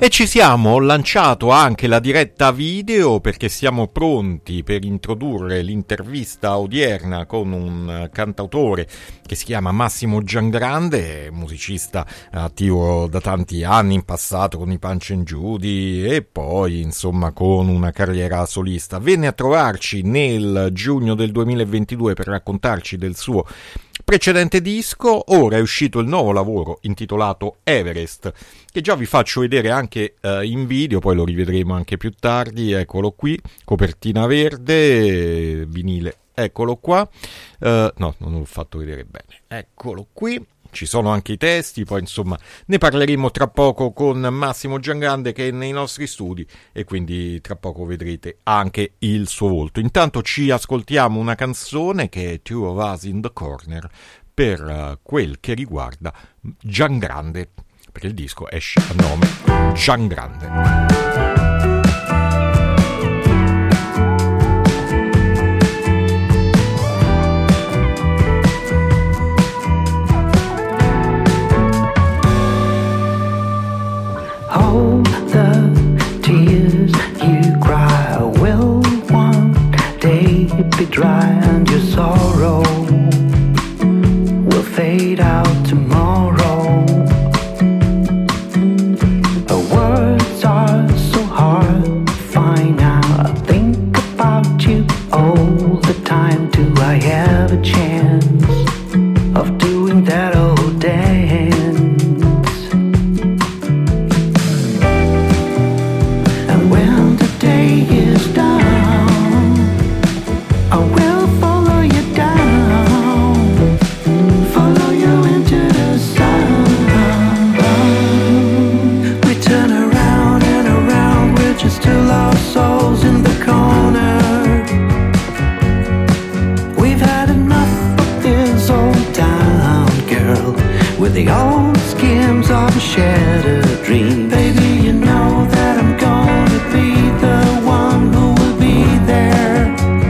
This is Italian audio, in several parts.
E ci siamo, ho lanciato anche la diretta video perché siamo pronti per introdurre l'intervista odierna con un cantautore che si chiama Massimo Giangrande, musicista attivo da tanti anni in passato con i Punch and Judy e poi insomma con una carriera solista. Venne a trovarci nel giugno del 2022 per raccontarci del suo precedente disco. Ora è uscito il nuovo lavoro intitolato Everest, che già vi faccio vedere anche in video, poi lo rivedremo anche più tardi. Eccolo qui, copertina verde, vinile, eccolo qua. No, non l'ho fatto vedere bene, eccolo qui. Ci sono anche i testi, poi insomma ne parleremo tra poco con Massimo Giangrande che è nei nostri studi e quindi tra poco vedrete anche il suo volto. Intanto ci ascoltiamo una canzone che è Two of Us in the Corner per quel che riguarda Giangrande, perché il disco esce a nome Giangrande. All the tears you cry will one day be dry, and your sorrow will fade out tomorrow. The words are so hard to find out. I think about you all the time. Do I have a chance of doing that old dance? Is down, I will follow you down, follow you into the sun. We turn around and around, we're just two lost souls in the corner. We've had enough of this old town, girl, with the old schemes of a shattered dream. Baby, you know that I'm gonna be the one who will be there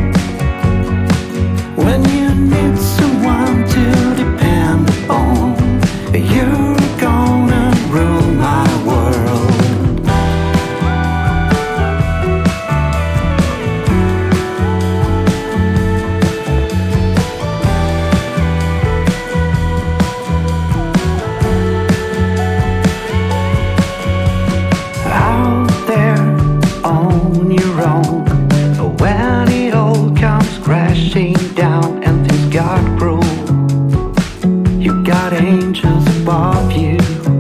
when you need someone to depend upon. You're gonna rule my world. Out there on your own, but when it all comes crashing down and things got cruel, you got angels above you,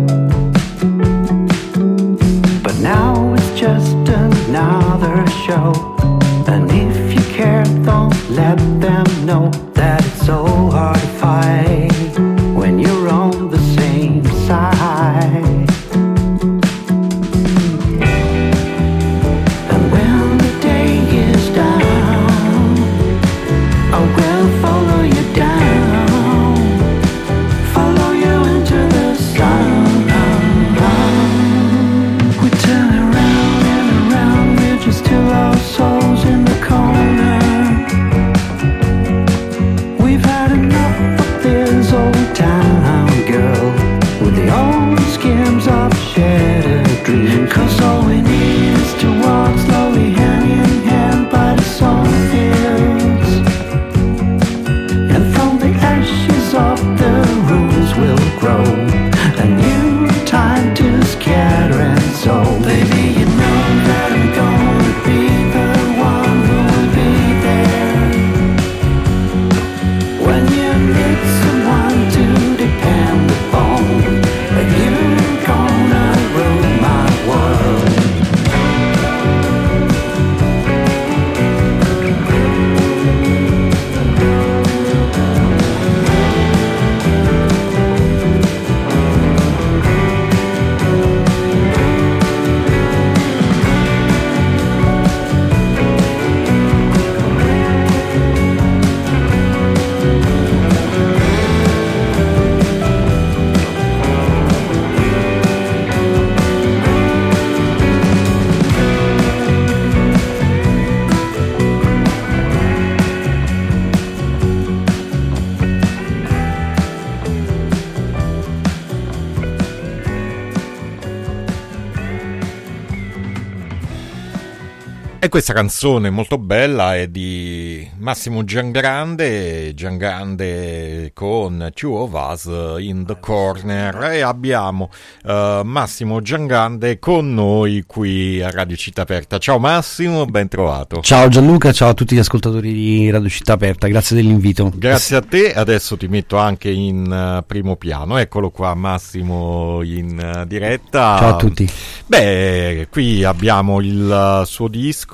but now it's just another show. And if you care, don't let them know that it's so hard to fight when you're on the same side. I will follow you down, follow you into the E questa canzone molto bella è di Massimo Giangrande con Two of Us in the Corner, e abbiamo Massimo Giangrande con noi qui a Radio Città Aperta. Ciao Massimo, ben trovato. Ciao Gianluca, ciao a tutti gli ascoltatori di Radio Città Aperta, grazie dell'invito. Grazie a te, adesso ti metto anche in primo piano, eccolo qua Massimo in diretta. Ciao a tutti. Beh, qui abbiamo il suo disco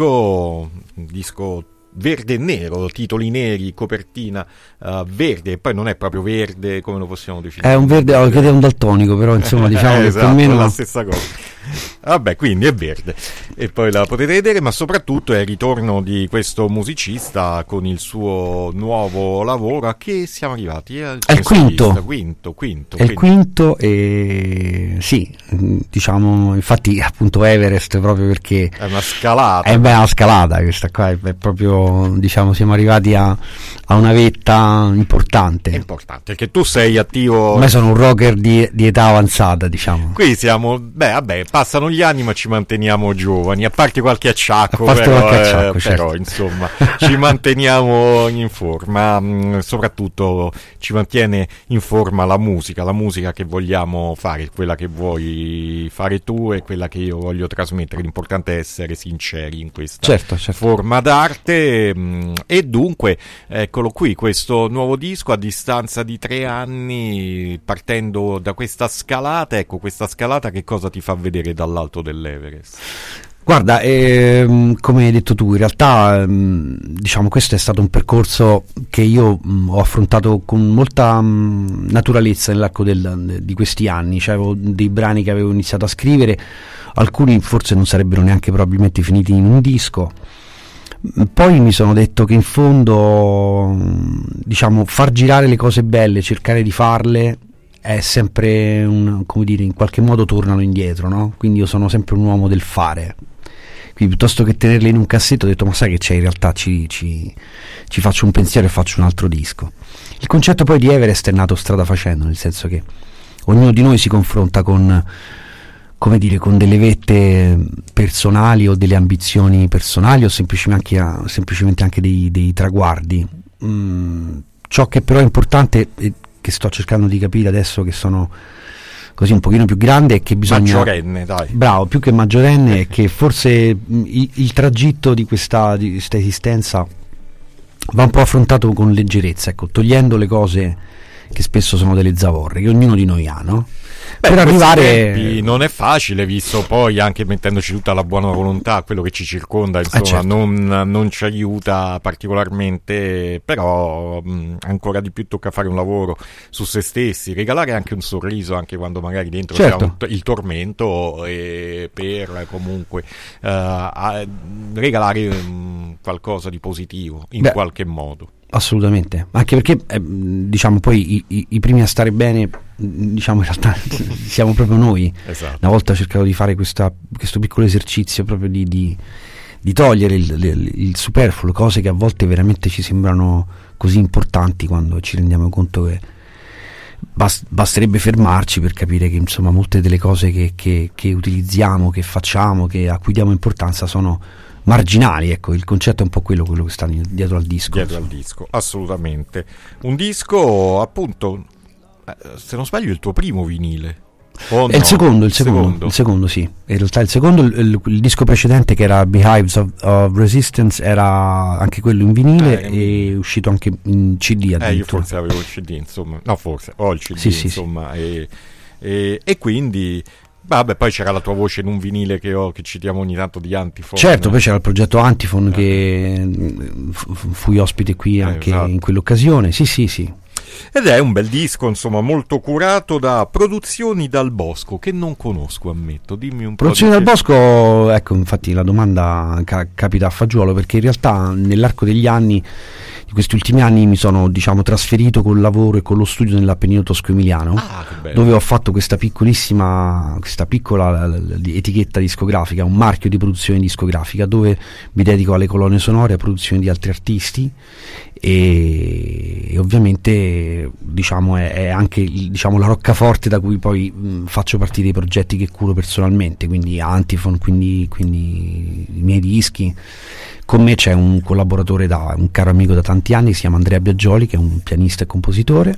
verde e nero, titoli neri, copertina verde, e poi non è proprio verde, come lo possiamo definire? È un verde, che è un daltonico, però insomma diciamo esatto, che più o meno la stessa cosa. Vabbè, quindi è verde e poi la potete vedere, ma soprattutto è il ritorno di questo musicista con il suo nuovo lavoro. A che siamo arrivati? È il quinto. È il quinto, e sì, diciamo, infatti appunto Everest, proprio perché è una scalata. È una scalata questa qua, è proprio, diciamo, siamo arrivati a una vetta importante. È importante, perché tu sei attivo. Ma sono un rocker di età avanzata, diciamo. Qui siamo, vabbè, passano gli anni ma ci manteniamo giovani, a parte qualche acciacco, però certo. Insomma ci manteniamo in forma, soprattutto ci mantiene in forma la musica che vogliamo fare, quella che vuoi fare tu e quella che io voglio trasmettere. L'importante è essere sinceri in questa certo. forma d'arte, e dunque eccolo qui, questo nuovo disco a distanza di 3 anni, partendo da questa scalata. Ecco, questa scalata che cosa ti fa vedere dall'alto dell'Everest? Guarda, come hai detto tu, in realtà diciamo questo è stato un percorso che io ho affrontato con molta naturalezza nell'arco di questi anni. C'avevo dei brani che avevo iniziato a scrivere, alcuni forse non sarebbero neanche probabilmente finiti in un disco. Poi mi sono detto che in fondo, diciamo, far girare le cose belle, cercare di farle, è sempre come dire, in qualche modo tornano indietro, no? Quindi io sono sempre un uomo del fare, quindi piuttosto che tenerle in un cassetto ho detto ma sai che c'è, in realtà ci faccio un pensiero e faccio un altro disco. Il concetto poi di Everest è nato strada facendo, nel senso che ognuno di noi si confronta con, come dire, con delle vette personali o delle ambizioni personali o semplicemente anche dei traguardi. Ciò che però è importante, che sto cercando di capire adesso che sono così un pochino più grande, è che bisogna, maggiorenne, dai. Bravo, più che maggiorenne, è che forse il tragitto di questa esistenza va un po' affrontato con leggerezza, ecco, togliendo le cose che spesso sono delle zavorre che ognuno di noi ha, no? Per arrivare, non è facile, visto poi anche mettendoci tutta la buona volontà, quello che ci circonda, insomma, certo. non ci aiuta particolarmente, però ancora di più tocca fare un lavoro su se stessi, regalare anche un sorriso anche quando magari dentro certo. c'è il tormento, per comunque regalare qualcosa di positivo in qualche modo. Assolutamente, anche perché diciamo poi i primi a stare bene, diciamo, in realtà siamo proprio noi. Esatto. Una volta ho cercato di fare questo piccolo esercizio proprio di togliere il superfluo, cose che a volte veramente ci sembrano così importanti, quando ci rendiamo conto che basterebbe fermarci per capire che insomma molte delle cose che utilizziamo, che facciamo, a cui diamo importanza sono marginali. Ecco, il concetto è un po' quello che sta dietro al disco. Assolutamente. Un disco, appunto, se non sbaglio, il tuo primo vinile. È il secondo, sì. In realtà il secondo, il disco precedente, che era Beehives of Resistance, era anche quello in vinile, e è uscito anche in CD addirittura. Io forse avevo il CD, insomma. No, forse ho il CD, sì, insomma. Sì. E quindi vabbè, poi c'era la tua voce in un vinile che citiamo ogni tanto, di Antifon. Certo, poi c'era il progetto Antifon, che fui ospite qui anche esatto. In quell'occasione, sì. Ed è un bel disco, insomma, molto curato da Produzioni Dal Bosco, che non conosco, ammetto. Dimmi un po'. Produzioni Dal Bosco, ecco, infatti la domanda capita a fagiolo, perché in realtà nell'arco degli anni questi ultimi anni mi sono, diciamo, trasferito col lavoro e con lo studio nell'Appennino Tosco-Emiliano, dove ho fatto questa piccola etichetta discografica, un marchio di produzione discografica, dove mi dedico alle colonne sonore, a produzioni di altri artisti, e ovviamente, diciamo, è anche, diciamo, la roccaforte da cui poi faccio partire i progetti che curo personalmente, quindi Antiphon, quindi i miei dischi. Con me c'è un collaboratore, un caro amico da tanti anni, si chiama Andrea Biagioli, che è un pianista e compositore,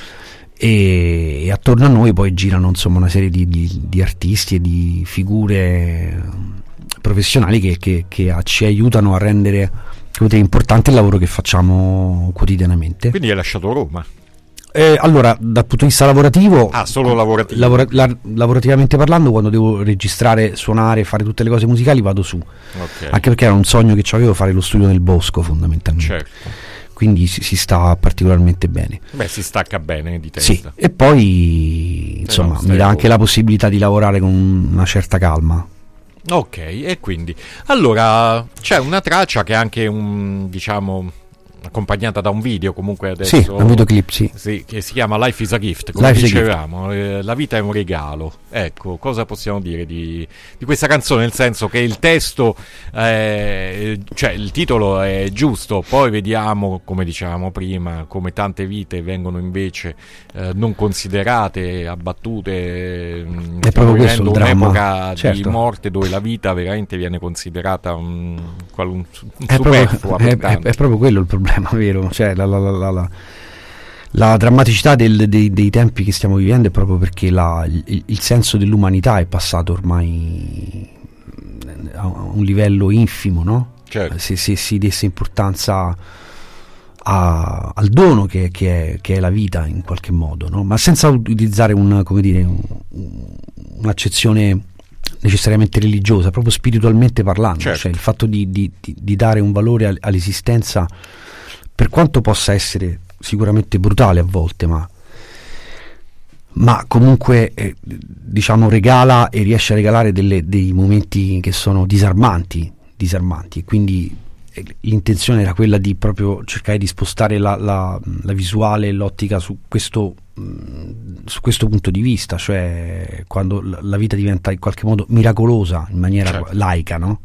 e attorno a noi poi girano, insomma, una serie di artisti e di figure professionali che ci aiutano a rendere importante il lavoro che facciamo quotidianamente. Quindi hai lasciato Roma? Allora, dal punto di vista lavorativo, solo lavorativo. Lavorativamente parlando, quando devo registrare, suonare, fare tutte le cose musicali, vado su. Okay. Anche perché era un sogno che avevo, fare lo studio nel bosco, fondamentalmente. Certo. Quindi si sta particolarmente bene. Beh, si stacca bene di testa. Sì, e poi insomma mi dà anche la possibilità di lavorare con una certa calma. Ok, e quindi allora c'è una traccia che è anche diciamo, accompagnata da un video, comunque adesso, sì, un videoclip, sì, che si chiama Life is a Gift, come dicevamo, la vita è un regalo. Ecco, cosa possiamo dire di questa canzone, nel senso che il testo, cioè il titolo è giusto, poi vediamo, come dicevamo prima, come tante vite vengono invece non considerate, abbattute. È proprio questo il dramma, un'epoca, certo, di morte dove la vita veramente viene considerata un superflua. È proprio quello il problema, vero? Cioè la drammaticità dei tempi che stiamo vivendo è proprio perché il senso dell'umanità è passato ormai a un livello infimo, no? Certo. Se si desse importanza al dono che è la vita, in qualche modo, no? Ma senza utilizzare un'accezione necessariamente religiosa, proprio spiritualmente parlando. Certo. Cioè il fatto di dare un valore all'esistenza, per quanto possa essere sicuramente brutale a volte, ma comunque diciamo regala e riesce a regalare dei momenti che sono disarmanti, e quindi l'intenzione era quella di proprio cercare di spostare la visuale e l'ottica su questo punto di vista, cioè quando la vita diventa in qualche modo miracolosa in maniera, certo, laica, no?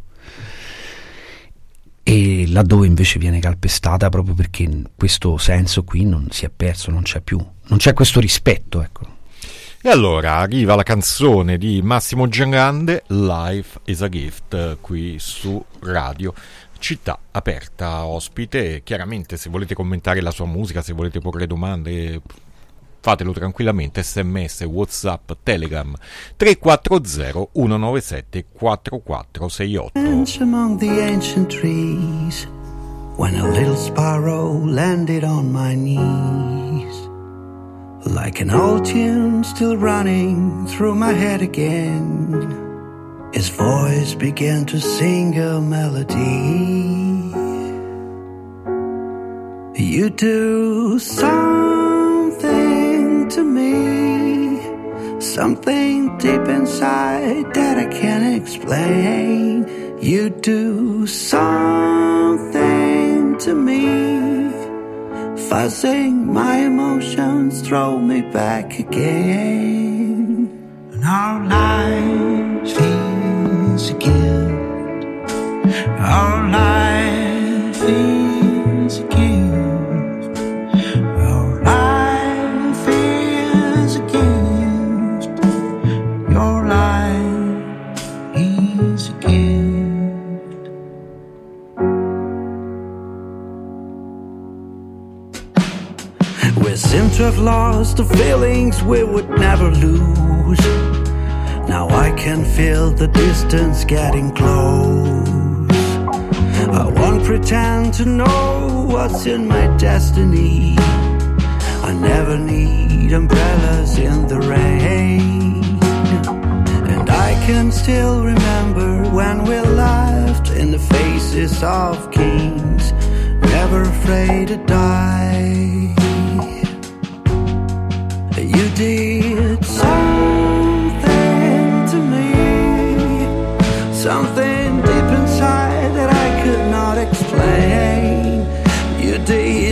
E laddove invece viene calpestata proprio perché questo senso qui non si è perso, non c'è più, non c'è questo rispetto, ecco. E allora arriva la canzone di Massimo Giangrande, Life is a Gift, qui su Radio Città Aperta, ospite. Chiaramente, se volete commentare la sua musica, se volete porre domande, fatelo tranquillamente, sms, whatsapp, telegram 340 197 4468. Among the ancient trees, when a little sparrow landed on my knees, like an old tune still running through my head again, his voice began to sing a melody. You do something to me, something deep inside that I can't explain. You do something to me, fuzzing my emotions, throw me back again. And our life is a gift, our life is a gift, our life is a gift, your life is a gift. We seem to have lost the feelings we would never lose. Now I can feel the distance getting close. I won't pretend to know what's in my destiny. I never need umbrellas in the rain. And I can still remember when we laughed in the faces of kings, never afraid to die. You did something to me, something deep inside that I could not explain. You did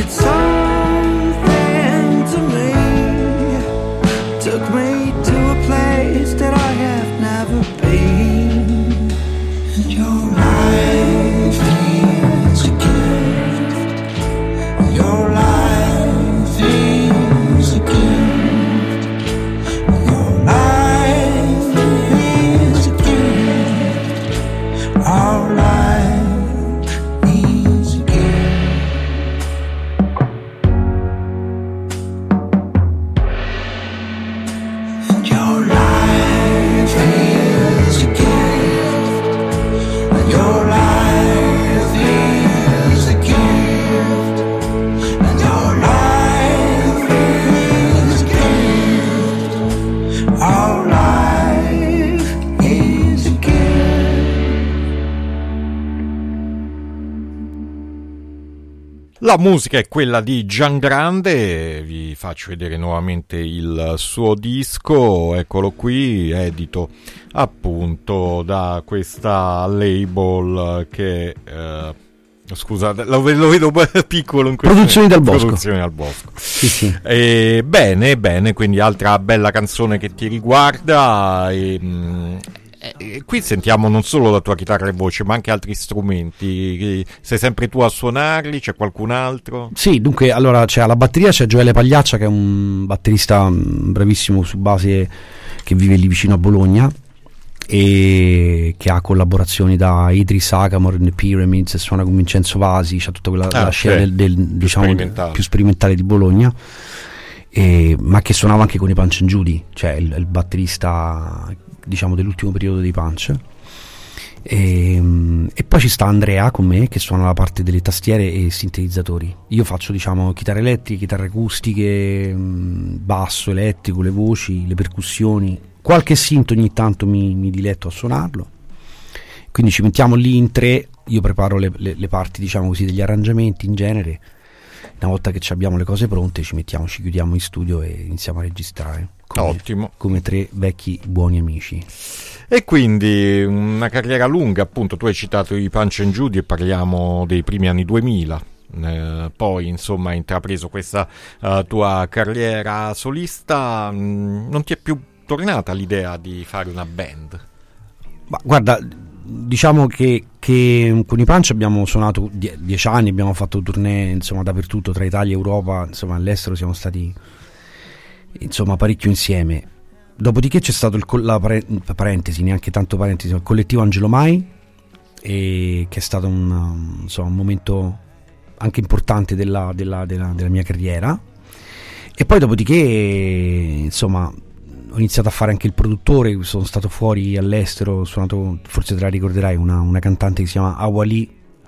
place that I have never been. And your life is a gift. Your life is a gift. Your life is a gift. Our life is a gift. And your life is a gift. And your life is a gift. And your life is a gift. Our life is a gift. La musica è quella di Giangrande, vi faccio vedere nuovamente il suo disco, eccolo qui, edito appunto da questa label che... scusate, lo vedo piccolo in questo. Produzioni dal Bosco. Produzioni al Bosco. Sì, sì. Bene, quindi altra bella canzone che ti riguarda. E qui sentiamo non solo la tua chitarra e voce, ma anche altri strumenti. Sei sempre tu a suonarli? C'è qualcun altro? Sì, dunque, allora c'è alla batteria c'è Gioele Pagliaccia, che è un batterista bravissimo su base, che vive lì vicino a Bologna e che ha collaborazioni da Idris Akamor, The Pyramids, suona con Vincenzo Vasi, c'ha tutta quella la scena diciamo più sperimentale di Bologna, ma che suonava anche con i Punch and Judy, cioè il batterista, diciamo, dell'ultimo periodo dei Punch. E poi ci sta Andrea con me, che suona la parte delle tastiere e sintetizzatori. Io faccio, diciamo, chitarre elettriche, chitarre acustiche, basso elettrico, le voci, le percussioni, qualche synth ogni tanto mi diletto a suonarlo. Quindi ci mettiamo lì in tre, io preparo le parti, diciamo così, degli arrangiamenti in genere. Una volta che abbiamo le cose pronte ci chiudiamo in studio e iniziamo a registrare. Ottimo. Come tre vecchi buoni amici. E quindi una carriera lunga, appunto. Tu hai citato i Punch and Judy e parliamo dei primi anni 2000. Poi insomma hai intrapreso questa tua carriera solista. Non ti è più tornata l'idea di fare una band? Ma guarda, diciamo che con i Punch abbiamo suonato 10 anni, abbiamo fatto tournée insomma dappertutto, tra Italia e Europa, insomma all'estero siamo stati insomma parecchio insieme. Dopodiché c'è stato parentesi, neanche tanto parentesi, il collettivo Angelo Mai, che è stato un momento anche importante della mia carriera. E poi dopodiché insomma ho iniziato a fare anche il produttore, sono stato fuori all'estero, ho suonato, forse te la ricorderai, una cantante che si chiama Awali,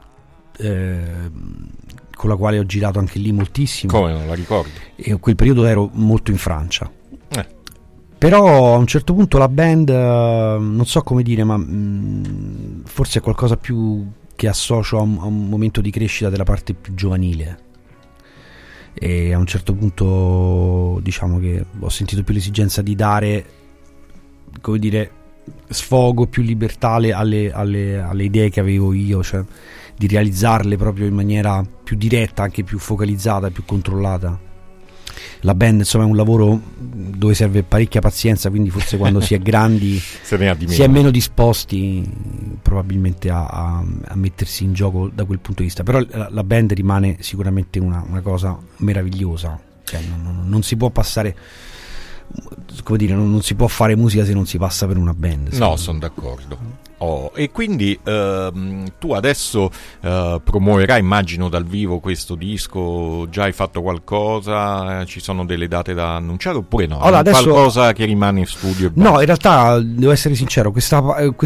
con la quale ho girato anche lì moltissimo. Come non la ricordo? E in quel periodo ero molto in Francia. Però a un certo punto la band, non so come dire, ma forse è qualcosa più che associo a un momento di crescita della parte più giovanile. E a un certo punto diciamo che ho sentito più l'esigenza di dare, come dire, sfogo, più libertà alle idee che avevo io, cioè di realizzarle proprio in maniera più diretta, anche più focalizzata, più controllata. La band insomma è un lavoro dove serve parecchia pazienza, quindi forse quando si è grandi si è meno disposti probabilmente a mettersi in gioco da quel punto di vista. Però la band rimane sicuramente una cosa meravigliosa, cioè non si può passare, come dire, non si può fare musica se non si passa per una band. No, sono d'accordo. E quindi tu adesso promuoverai, immagino, dal vivo questo disco. Già hai fatto qualcosa? Ci sono delle date da annunciare oppure no? Allora, adesso, qualcosa che rimane in studio? No, in realtà devo essere sincero, questa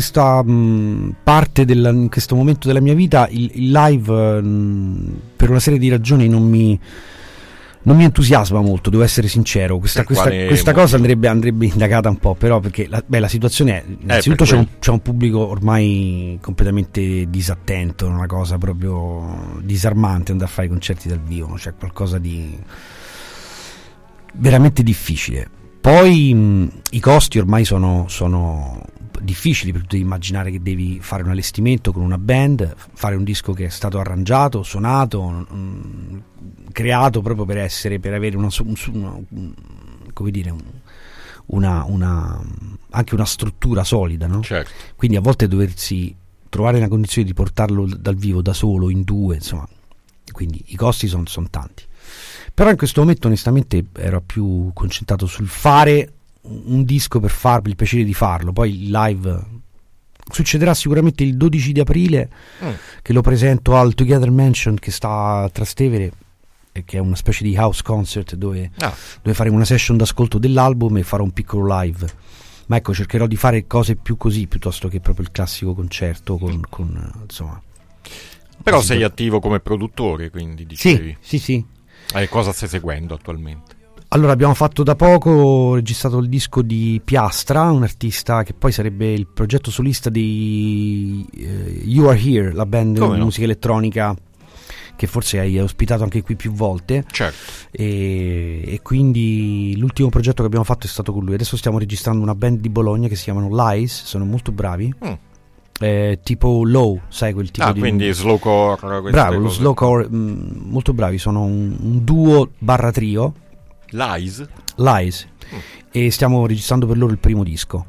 parte in questo momento della mia vita, il live per una serie di ragioni non mi entusiasma molto, devo essere sincero. Questa cosa andrebbe indagata un po', però, perché la situazione è, innanzitutto c'è un pubblico ormai completamente disattento, una cosa proprio disarmante andare a fare i concerti dal vivo, c'è qualcosa di veramente difficile. Poi i costi ormai sono difficili, perché devi immaginare che devi fare un allestimento con una band, fare un disco che è stato arrangiato, suonato, creato proprio per avere anche una struttura solida, no? Certo. Quindi a volte doversi trovare una condizione di portarlo dal vivo da solo, in due, insomma, quindi i costi sono tanti. Però in questo momento onestamente ero più concentrato sul fare un disco per farmi il piacere di farlo. Poi il live succederà sicuramente il 12 di aprile, che lo presento al Together Mansion che sta a Trastevere, che è una specie di house concert dove faremo una session d'ascolto dell'album e farò un piccolo live. Ma ecco, cercherò di fare cose più così piuttosto che proprio il classico concerto con insomma. Però sei attivo come produttore, quindi dicevi. Sì. Cosa stai seguendo attualmente? Allora, abbiamo fatto da poco, ho registrato il disco di Piastra, un artista che poi sarebbe il progetto solista di You Are Here, la band di musica elettronica che forse hai ospitato anche qui più volte. Certo. E quindi l'ultimo progetto che abbiamo fatto è stato con lui. Adesso stiamo registrando una band di Bologna che si chiamano Lies, sono molto bravi. Tipo Low, sai quel tipo di... quindi slowcore. Bravo, lo slowcore, molto bravi, sono un duo / trio. Lies. E stiamo registrando per loro il primo disco.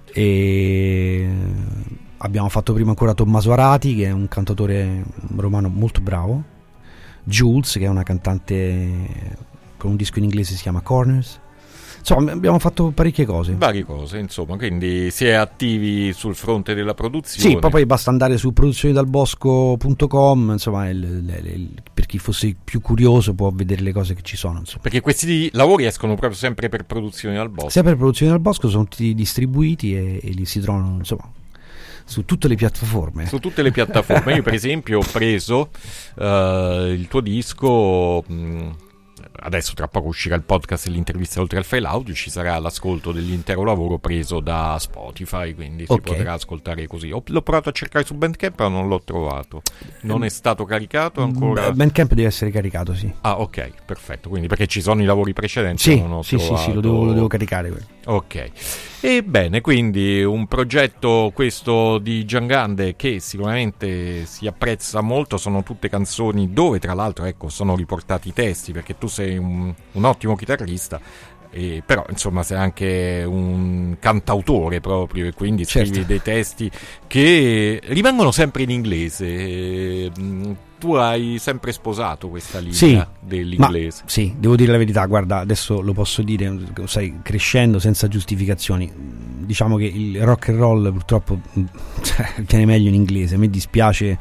E abbiamo fatto prima ancora Tommaso Arati, che è un cantautore romano molto bravo, Jules, che è una cantante con un disco in inglese si chiama Corners. Insomma, abbiamo fatto parecchie cose. Varie cose, insomma, quindi si è attivi sul fronte della produzione. Sì, poi basta andare su produzionidalbosco.com, insomma, per chi fosse più curioso può vedere le cose che ci sono. Insomma. Perché questi lavori escono proprio sempre per Produzioni dal Bosco. Sempre per Produzioni dal Bosco, sono tutti distribuiti e li si trovano, insomma, su tutte le piattaforme. Su tutte le piattaforme. Io per esempio ho preso il tuo disco... adesso tra poco uscirà il podcast e l'intervista oltre al file audio, ci sarà l'ascolto dell'intero lavoro preso da Spotify, quindi si potrà ascoltare così. L'ho provato a cercare su Bandcamp però non l'ho trovato, non è stato caricato ancora. Bandcamp deve essere caricato, sì. Ok, perfetto, quindi perché ci sono i lavori precedenti. Sì, lo devo caricare quello. Ok, ebbene, quindi un progetto questo di Giangrande che sicuramente si apprezza molto, sono tutte canzoni dove tra l'altro sono riportati i testi, perché tu sei un ottimo chitarrista, però insomma sei anche un cantautore proprio, e quindi scrivi dei testi che rimangono sempre in inglese. Tu hai sempre sposato questa linea dell'inglese. Sì, devo dire la verità, guarda, adesso lo posso dire, stai crescendo senza giustificazioni. Diciamo che il rock and roll purtroppo viene meglio in inglese. A me dispiace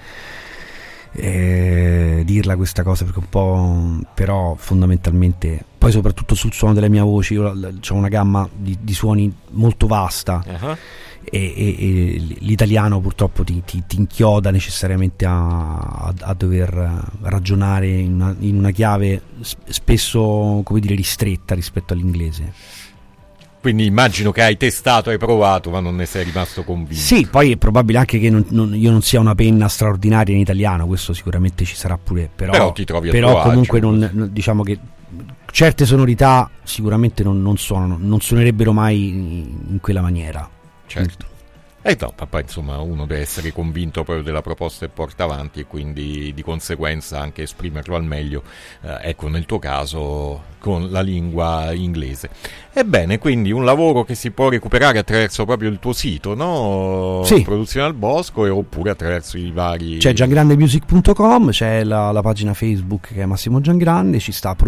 dirla questa cosa, perché un po', però fondamentalmente, poi soprattutto sul suono della mia voce, io ho una gamma di suoni molto vasta. E l'italiano purtroppo ti inchioda necessariamente a dover ragionare in una chiave spesso, come dire, ristretta rispetto all'inglese. Quindi immagino che hai testato, hai provato, ma non ne sei rimasto convinto. Sì, poi è probabile anche che io non sia una penna straordinaria in italiano, questo sicuramente ci sarà pure, però ti trovi a tuo agio. Comunque diciamo che certe sonorità sicuramente non suonerebbero mai in quella maniera. Certo. Poi insomma uno deve essere convinto proprio della proposta che porta avanti, e quindi di conseguenza anche esprimerlo al meglio, nel tuo caso con la lingua inglese. Ebbene, quindi un lavoro che si può recuperare attraverso proprio il tuo sito, no? Sì. Produzione al Bosco, oppure attraverso i vari... C'è giangrandemusic.com, c'è la pagina Facebook che è Massimo Giangrande, ci sta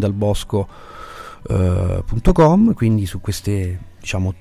produzionidalbosco.com, quindi su queste, diciamo,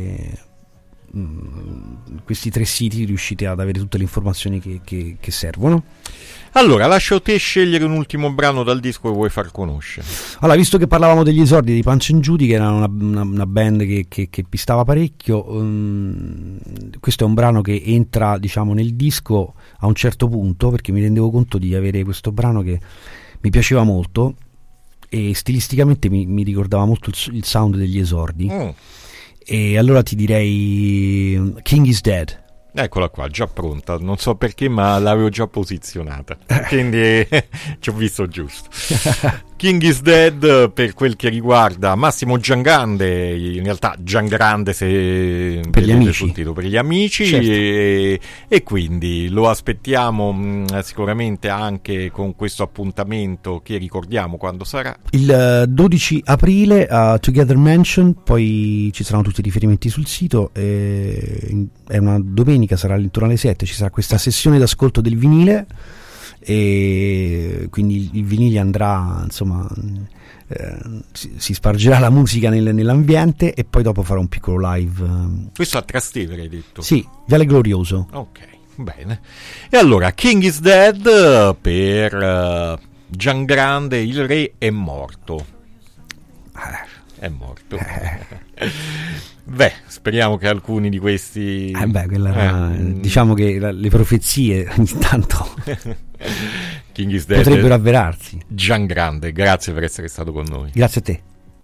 questi 3 siti riuscite ad avere tutte le informazioni che servono. Allora, lascio te scegliere un ultimo brano dal disco che vuoi far conoscere. Allora, visto che parlavamo degli esordi di Punch and Judy, che era una band che pistava parecchio, questo è un brano che entra, diciamo, nel disco a un certo punto, perché mi rendevo conto di avere questo brano che mi piaceva molto e stilisticamente mi ricordava molto il sound degli esordi. E allora ti direi King is Dead. Eccola qua, già pronta, non so perché ma l'avevo già posizionata, quindi ci ho visto giusto. King is Dead per quel che riguarda Massimo Giangrande, in realtà Giangrande se per gli amici, sul titolo, per gli amici, certo. e quindi lo aspettiamo sicuramente anche con questo appuntamento che ricordiamo quando sarà. Il 12 aprile a Together Mansion, poi ci saranno tutti i riferimenti sul sito, è una domenica, sarà intorno alle 7, ci sarà questa sessione d'ascolto del vinile, e quindi il vinile andrà, insomma, si spargerà la musica nell'ambiente, e poi dopo farà un piccolo live. Questo a Trastevere hai detto? Sì, Viale Glorioso. Ok, bene. E allora King is Dead per Giangrande, il re è morto. È morto. Beh, speriamo che alcuni di questi quella era, diciamo che le profezie intanto King is Dead potrebbero avverarsi. Giangrande, grazie per essere stato con noi. Grazie a te.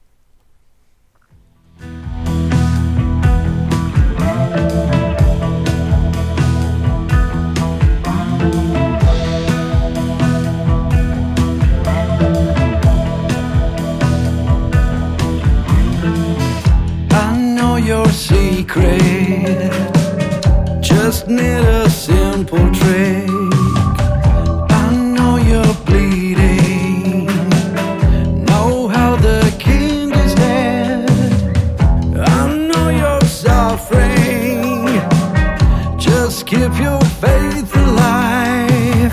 Your secret, just need a simple trick. I know you're bleeding, know how the king is dead. I know you're suffering, just keep your faith alive.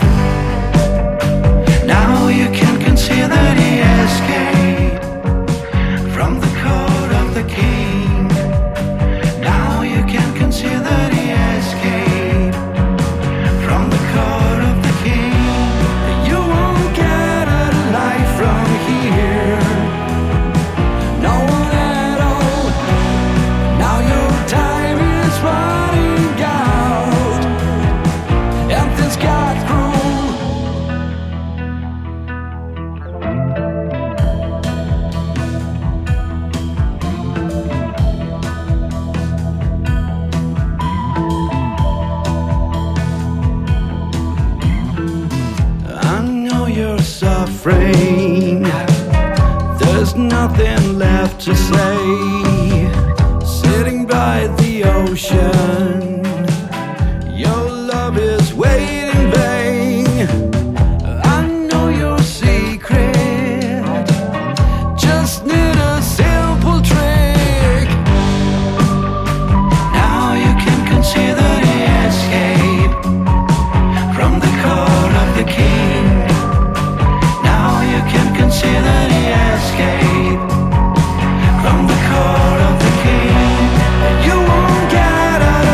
Now you can consider the escape from the court of the king. Consider the escape from the court of the king. You won't get a life from here, no one at all. Now your time is running out, and this got through. Suffering, there's nothing left to say. Sitting by the ocean, your love is waiting in vain. I know your secret, just need a simple trick. Now you can consider the escape from the court of the king. Consider the escape from the court of the king. You won't get out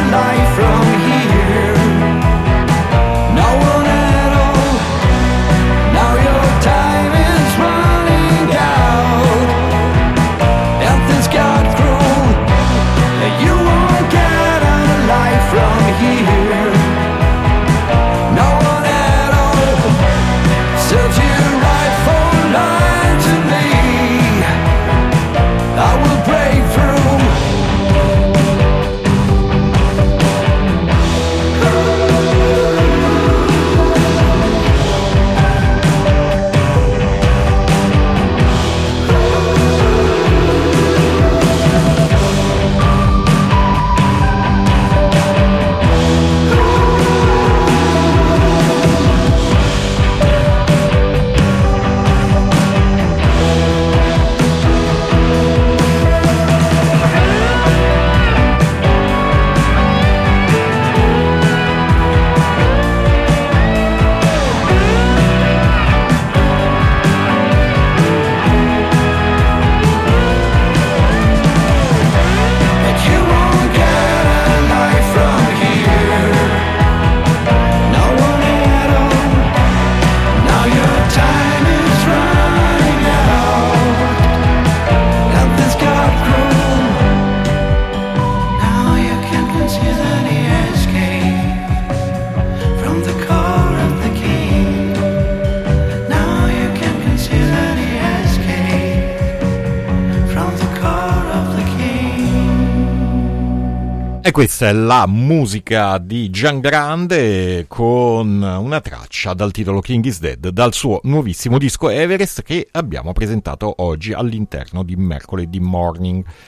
E questa è la musica di Giangrande con una traccia dal titolo King is Dead, dal suo nuovissimo disco Everest, che abbiamo presentato oggi all'interno di Mercoledì Morning.